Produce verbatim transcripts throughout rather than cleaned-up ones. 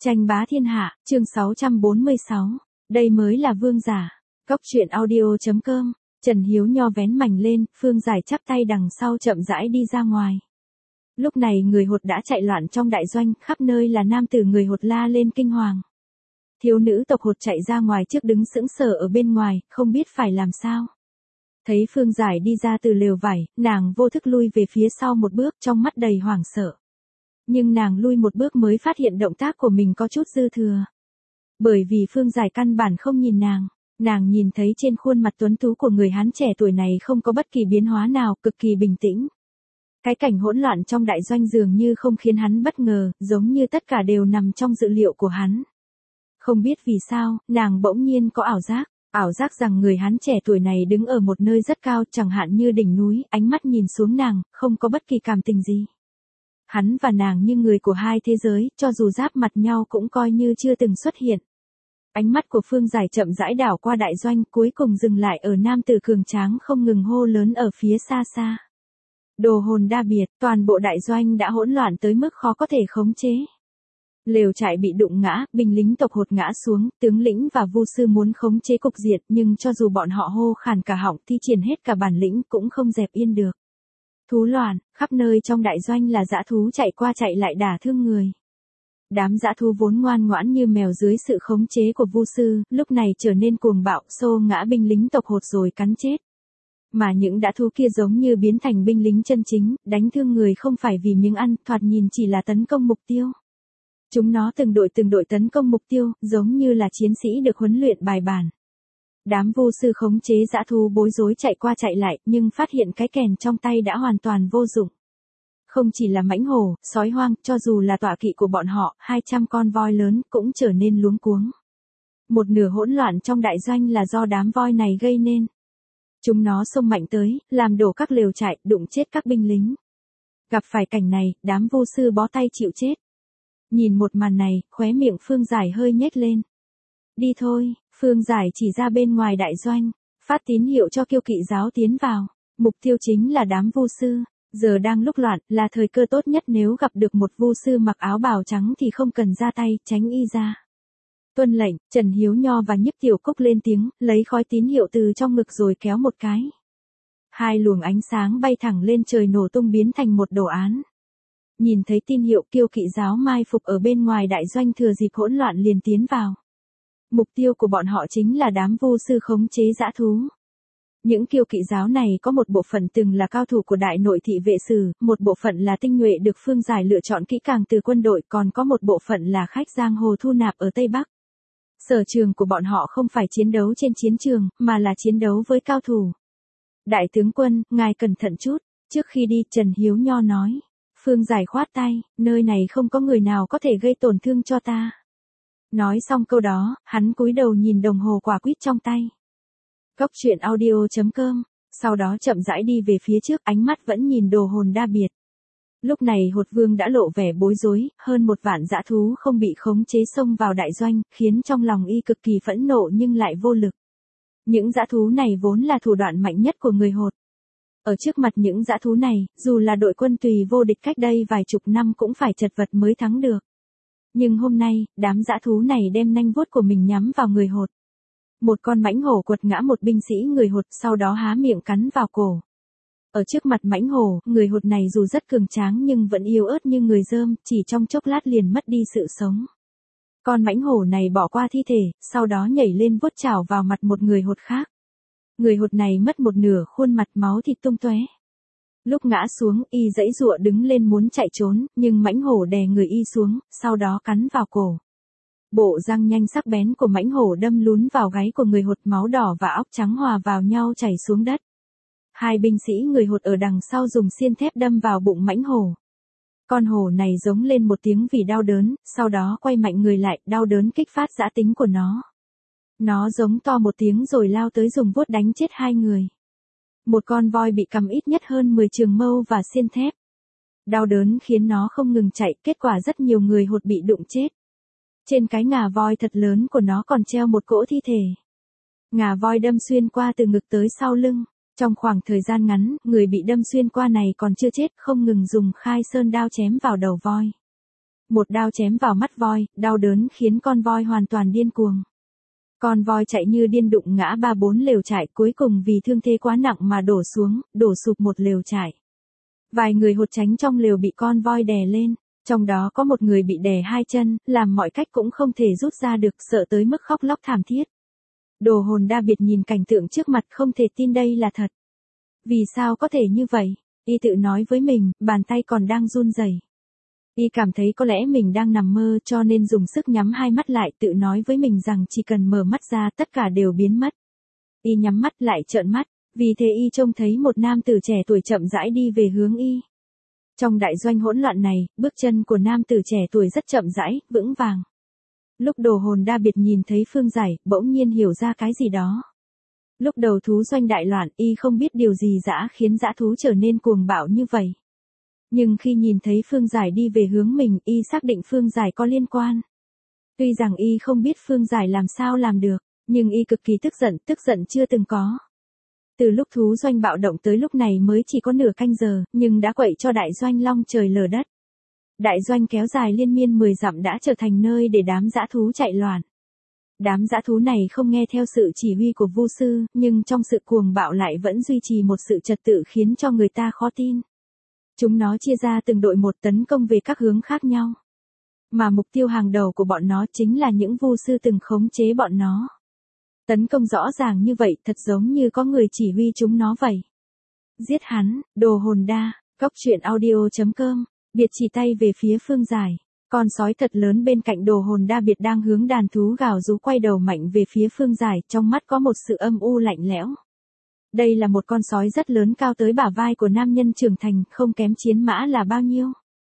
Tranh bá thiên hạ, chương sáu trăm bốn mươi sáu. Đây mới là vương giả. Cốc truyện audio chấm com. Trần Hiếu Nho vén mảnh lên, Phương Giải chắp tay đằng sau chậm rãi đi ra ngoài. Lúc này người hột đã chạy loạn trong đại doanh, khắp nơi là nam tử người hột la lên kinh hoàng. Thiếu nữ tộc hột chạy ra ngoài trước đứng sững sờ ở bên ngoài, không biết phải làm sao. Thấy Phương Giải đi ra từ lều vải, nàng vô thức lui về phía sau một bước, trong mắt đầy hoảng sợ. Nhưng nàng lui một bước mới phát hiện động tác của mình có chút dư thừa. Bởi vì Phương Giải căn bản không nhìn nàng, nàng nhìn thấy trên khuôn mặt tuấn tú của người Hán trẻ tuổi này không có bất kỳ biến hóa nào, cực kỳ bình tĩnh. Cái cảnh hỗn loạn trong đại doanh dường như không khiến hắn bất ngờ, giống như tất cả đều nằm trong dự liệu của hắn. Không biết vì sao, nàng bỗng nhiên có ảo giác, ảo giác rằng người Hán trẻ tuổi này đứng ở một nơi rất cao, chẳng hạn như đỉnh núi, ánh mắt nhìn xuống nàng, không có bất kỳ cảm tình gì. Hắn và nàng như người của hai thế giới, cho dù giáp mặt nhau cũng coi như chưa từng xuất hiện. Ánh mắt của Phương Giải chậm rãi đảo qua đại doanh, cuối cùng dừng lại ở nam tử cường tráng không ngừng hô lớn ở phía xa xa. Đồ hồn đa biệt, toàn bộ đại doanh đã hỗn loạn tới mức khó có thể khống chế. Lều trại bị đụng ngã, binh lính tộc hột ngã xuống, tướng lĩnh và vu sư muốn khống chế cục diện, nhưng cho dù bọn họ hô khàn cả họng thi triển hết cả bản lĩnh cũng không dẹp yên được. Thú loạn, khắp nơi trong đại doanh là dã thú chạy qua chạy lại đả thương người. Đám dã thú vốn ngoan ngoãn như mèo dưới sự khống chế của vu sư, lúc này trở nên cuồng bạo, xô ngã binh lính tộc hột rồi cắn chết. Mà những dã thú kia giống như biến thành binh lính chân chính, đánh thương người không phải vì miếng ăn, thoạt nhìn chỉ là tấn công mục tiêu. Chúng nó từng đội từng đội tấn công mục tiêu, giống như là chiến sĩ được huấn luyện bài bản. Đám vô sư khống chế dã thú bối rối chạy qua chạy lại, nhưng phát hiện cái kèn trong tay đã hoàn toàn vô dụng. Không chỉ là mãnh hổ, sói hoang, cho dù là tọa kỵ của bọn họ, hai trăm con voi lớn cũng trở nên luống cuống. Một nửa hỗn loạn trong đại doanh là do đám voi này gây nên. Chúng nó xông mạnh tới, làm đổ các lều trại, đụng chết các binh lính. Gặp phải cảnh này, đám vô sư bó tay chịu chết. Nhìn một màn này, khóe miệng Phương Giải hơi nhếch lên. Đi thôi, Phương Giải chỉ ra bên ngoài đại doanh, phát tín hiệu cho kiêu kỵ giáo tiến vào. Mục tiêu chính là đám vu sư. Giờ đang lúc loạn, là thời cơ tốt nhất, nếu gặp được một vu sư mặc áo bào trắng thì không cần ra tay, tránh y ra. Tuân lệnh, Trần Hiếu Nho và Nhiếp Tiểu Cúc lên tiếng, lấy khói tín hiệu từ trong ngực rồi kéo một cái. Hai luồng ánh sáng bay thẳng lên trời nổ tung biến thành một đồ án. Nhìn thấy tin hiệu, kiêu kỵ giáo mai phục ở bên ngoài đại doanh thừa dịp hỗn loạn liền tiến vào. Mục tiêu của bọn họ chính là đám vu sư khống chế dã thú. Những kiêu kỵ giáo này có một bộ phận từng là cao thủ của đại nội thị vệ sử, một bộ phận là tinh nhuệ được Phương Giải lựa chọn kỹ càng từ quân đội, còn có một bộ phận là khách giang hồ thu nạp ở Tây Bắc. Sở trường của bọn họ không phải chiến đấu trên chiến trường, mà là chiến đấu với cao thủ. Đại tướng quân, ngài cẩn thận chút. Trước khi đi, Trần Hiếu Nho nói. Phương Giải khoát tay, nơi này không có người nào có thể gây tổn thương cho ta. Nói xong câu đó, hắn cúi đầu nhìn đồng hồ quả quýt trong tay. Cốc truyện audio chấm com, sau đó chậm rãi đi về phía trước, ánh mắt vẫn nhìn đồ hồn đa biệt. Lúc này hột vương đã lộ vẻ bối rối, hơn một vạn dã thú không bị khống chế xông vào đại doanh, khiến trong lòng y cực kỳ phẫn nộ nhưng lại vô lực. Những dã thú này vốn là thủ đoạn mạnh nhất của người hột. Ở trước mặt những dã thú này, dù là đội quân tùy vô địch cách đây vài chục năm cũng phải chật vật mới thắng được. Nhưng hôm nay, đám dã thú này đem nanh vuốt của mình nhắm vào người hột. Một con mãnh hổ quật ngã một binh sĩ người hột, sau đó há miệng cắn vào cổ. Ở trước mặt mãnh hổ, người hột này dù rất cường tráng nhưng vẫn yếu ớt như người dơm, chỉ trong chốc lát liền mất đi sự sống. Con mãnh hổ này bỏ qua thi thể, sau đó nhảy lên vuốt chảo vào mặt một người hột khác. Người hột này mất một nửa khuôn mặt, máu thịt tung tóe. Lúc ngã xuống, y giãy giụa đứng lên muốn chạy trốn, nhưng mãnh hổ đè người y xuống, sau đó cắn vào cổ. Bộ răng nhanh sắc bén của mãnh hổ đâm lún vào gáy của người hột, máu đỏ và óc trắng hòa vào nhau chảy xuống đất. Hai binh sĩ người hột ở đằng sau dùng xiên thép đâm vào bụng mãnh hổ. Con hổ này giống lên một tiếng vì đau đớn, sau đó quay mạnh người lại, đau đớn kích phát dã tính của nó. Nó giống to một tiếng rồi lao tới dùng vuốt đánh chết hai người. Một con voi bị cắm ít nhất hơn mười trường mâu và xiên thép. Đau đớn khiến nó không ngừng chạy, kết quả rất nhiều người hột bị đụng chết. Trên cái ngà voi thật lớn của nó còn treo một cỗ thi thể. Ngà voi đâm xuyên qua từ ngực tới sau lưng. Trong khoảng thời gian ngắn, người bị đâm xuyên qua này còn chưa chết, không ngừng dùng khai sơn đao chém vào đầu voi. Một đao chém vào mắt voi, đau đớn khiến con voi hoàn toàn điên cuồng. Con voi chạy như điên đụng ngã ba bốn lều trại, cuối cùng vì thương thế quá nặng mà đổ xuống, đổ sụp một lều trại. Vài người hột tránh trong lều bị con voi đè lên, trong đó có một người bị đè hai chân, làm mọi cách cũng không thể rút ra được, sợ tới mức khóc lóc thảm thiết. Đồ hồn đa biệt nhìn cảnh tượng trước mặt không thể tin đây là thật. Vì sao có thể như vậy? Y tự nói với mình, bàn tay còn đang run rẩy. Y cảm thấy có lẽ mình đang nằm mơ cho nên dùng sức nhắm hai mắt lại, tự nói với mình rằng chỉ cần mở mắt ra tất cả đều biến mất. Y nhắm mắt lại trợn mắt, vì thế Y trông thấy một nam tử trẻ tuổi chậm rãi đi về hướng Y. Trong đại doanh hỗn loạn này, bước chân của nam tử trẻ tuổi rất chậm rãi, vững vàng. Lúc đồ hồn đa biệt nhìn thấy Phương Giải, bỗng nhiên hiểu ra cái gì đó. Lúc đầu thú doanh đại loạn, Y không biết điều gì dã khiến dã thú trở nên cuồng bạo như vậy. Nhưng khi nhìn thấy Phương Giải đi về hướng mình, Y xác định Phương Giải có liên quan. Tuy rằng Y không biết Phương Giải làm sao làm được, nhưng Y cực kỳ tức giận, tức giận chưa từng có. Từ lúc thú doanh bạo động tới lúc này mới chỉ có nửa canh giờ, nhưng đã quậy cho đại doanh long trời lở đất. Đại doanh kéo dài liên miên mười dặm đã trở thành nơi để đám dã thú chạy loạn. Đám dã thú này không nghe theo sự chỉ huy của Vu sư, nhưng trong sự cuồng bạo lại vẫn duy trì một sự trật tự khiến cho người ta khó tin. Chúng nó chia ra từng đội một tấn công về các hướng khác nhau. Mà mục tiêu hàng đầu của bọn nó chính là những Vu sư từng khống chế bọn nó. Tấn công rõ ràng như vậy, thật giống như có người chỉ huy chúng nó vậy. Giết hắn, đồ hồn đa, cóc truyện audio chấm com, biệt chỉ tay về phía Phương Giải. Con sói thật lớn bên cạnh đồ hồn đa biệt đang hướng đàn thú gào rú quay đầu mạnh về phía Phương Giải, trong mắt có một sự âm u lạnh lẽo. Đây là một con sói rất lớn cao tới bả vai của nam nhân trưởng thành, không kém chiến mã là bao nhiêu.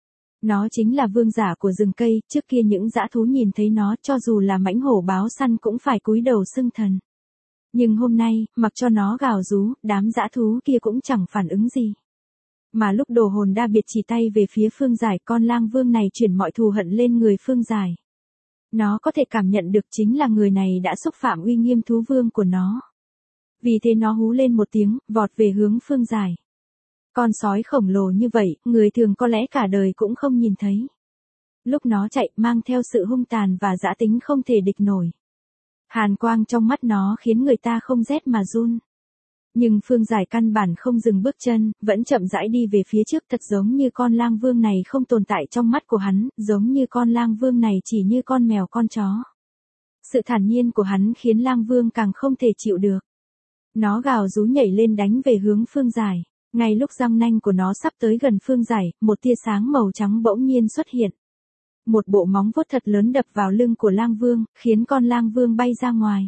Nó chính là vương giả của rừng cây, trước kia những dã thú nhìn thấy nó cho dù là mãnh hổ báo săn cũng phải cúi đầu xưng thần. Nhưng hôm nay, mặc cho nó gào rú, đám dã thú kia cũng chẳng phản ứng gì. Mà lúc đồ hồn đa biệt chỉ tay về phía Phương Giải, con lang vương này chuyển mọi thù hận lên người Phương Giải. Nó có thể cảm nhận được chính là người này đã xúc phạm uy nghiêm thú vương của nó. Vì thế nó hú lên một tiếng, vọt về hướng Phương Giải. Con sói khổng lồ như vậy, người thường có lẽ cả đời cũng không nhìn thấy. Lúc nó chạy, mang theo sự hung tàn và dã tính không thể địch nổi. Hàn quang trong mắt nó khiến người ta không rét mà run. Nhưng Phương Giải căn bản không dừng bước chân, vẫn chậm rãi đi về phía trước, thật giống như con lang vương này không tồn tại trong mắt của hắn, giống như con lang vương này chỉ như con mèo con chó. Sự thản nhiên của hắn khiến lang vương càng không thể chịu được. Nó gào rú nhảy lên đánh về hướng Phương Giải. Ngay lúc răng nanh của nó sắp tới gần Phương Giải, một tia sáng màu trắng bỗng nhiên xuất hiện. Một bộ móng vuốt thật lớn đập vào lưng của lang vương, khiến con lang vương bay ra ngoài.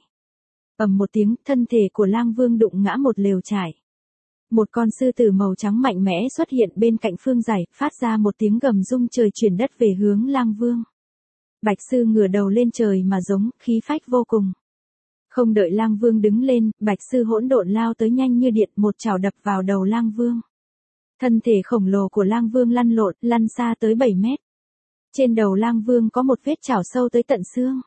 Ầm một tiếng, thân thể của lang vương đụng ngã một lều trại. Một con sư tử màu trắng mạnh mẽ xuất hiện bên cạnh Phương Giải, phát ra một tiếng gầm rung trời chuyển đất về hướng lang vương. Bạch sư ngửa đầu lên trời mà giống, khí phách vô cùng. Không đợi lang vương đứng lên, bạch sư hỗn độn lao tới nhanh như điện, một chảo đập vào đầu lang vương. Thân thể khổng lồ của lang vương lăn lộn, lăn xa tới bảy mét. Trên đầu lang vương có một vết chảo sâu tới tận xương.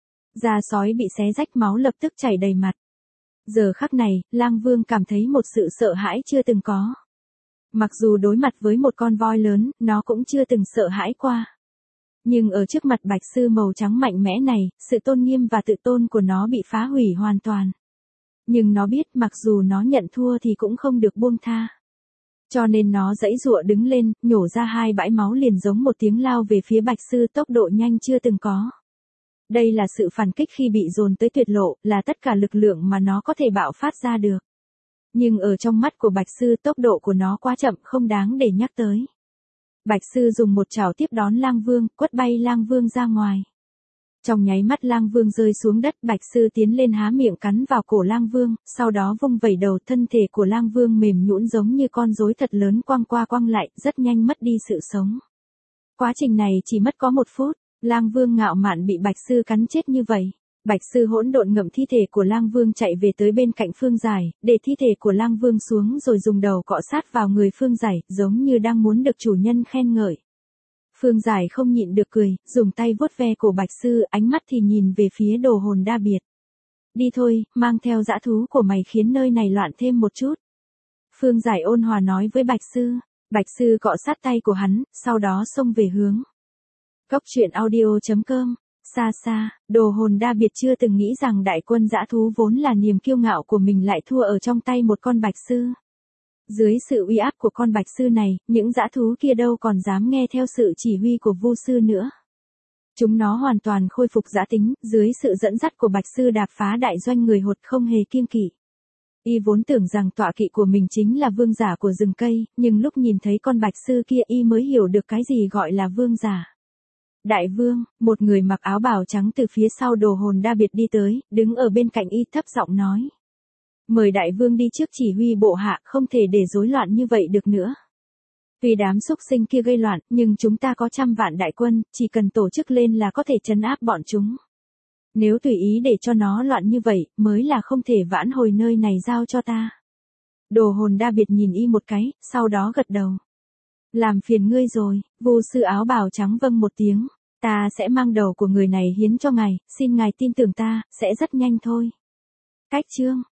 Da sói bị xé rách, máu lập tức chảy đầy mặt. Giờ khắc này, lang vương cảm thấy một sự sợ hãi chưa từng có. Mặc dù đối mặt với một con voi lớn, nó cũng chưa từng sợ hãi qua. Nhưng ở trước mặt bạch sư màu trắng mạnh mẽ này, sự tôn nghiêm và tự tôn của nó bị phá hủy hoàn toàn. Nhưng nó biết mặc dù nó nhận thua thì cũng không được buông tha. Cho nên nó giãy giụa đứng lên, nhổ ra hai bãi máu liền giống một tiếng lao về phía bạch sư, tốc độ nhanh chưa từng có. Đây là sự phản kích khi bị dồn tới tuyệt lộ, là tất cả lực lượng mà nó có thể bạo phát ra được. Nhưng ở trong mắt của bạch sư, tốc độ của nó quá chậm, không đáng để nhắc tới. Bạch sư dùng một chảo tiếp đón lang vương, quất bay lang vương ra ngoài. Trong nháy mắt lang vương rơi xuống đất, bạch sư tiến lên há miệng cắn vào cổ lang vương, sau đó vung vẩy đầu, thân thể của lang vương mềm nhũn giống như con rối thật lớn quăng qua quăng lại, rất nhanh mất đi sự sống. Quá trình này chỉ mất có một phút, lang vương ngạo mạn bị bạch sư cắn chết như vậy. Bạch sư hỗn độn ngậm thi thể của lang vương chạy về tới bên cạnh Phương Giải, để thi thể của lang vương xuống rồi dùng đầu cọ sát vào người Phương Giải, giống như đang muốn được chủ nhân khen ngợi. Phương Giải không nhịn được cười, dùng tay vuốt ve cổ bạch sư, ánh mắt thì nhìn về phía đồ hồn đa biệt. Đi thôi, mang theo dã thú của mày khiến nơi này loạn thêm một chút. Phương Giải ôn hòa nói với bạch sư. Bạch sư cọ sát tay của hắn, sau đó xông về hướng Cốc truyện audio chấm com. Xa xa, Đồ Hồn Đa Biệt chưa từng nghĩ rằng đại quân dã thú vốn là niềm kiêu ngạo của mình lại thua ở trong tay một con bạch sư. Dưới sự uy áp của con bạch sư này, những dã thú kia đâu còn dám nghe theo sự chỉ huy của Vu sư nữa. Chúng nó hoàn toàn khôi phục dã tính, dưới sự dẫn dắt của bạch sư đạp phá đại doanh người hột không hề kiêng kỵ. Y vốn tưởng rằng tọa kỵ của mình chính là vương giả của rừng cây, nhưng lúc nhìn thấy con bạch sư kia y mới hiểu được cái gì gọi là vương giả. Đại vương, một người mặc áo bào trắng từ phía sau Đồ Hồn Đa Biệt đi tới, đứng ở bên cạnh y thấp giọng nói. Mời đại vương đi trước chỉ huy bộ hạ, không thể để rối loạn như vậy được nữa. Tuy đám xúc sinh kia gây loạn, nhưng chúng ta có trăm vạn đại quân, chỉ cần tổ chức lên là có thể trấn áp bọn chúng. Nếu tùy ý để cho nó loạn như vậy, mới là không thể vãn hồi nơi này giao cho ta. Đồ Hồn Đa Biệt nhìn y một cái, sau đó gật đầu. Làm phiền ngươi rồi, Vu sư áo bào trắng vâng một tiếng, ta sẽ mang đầu của người này hiến cho ngài, xin ngài tin tưởng ta, sẽ rất nhanh thôi. Cách chương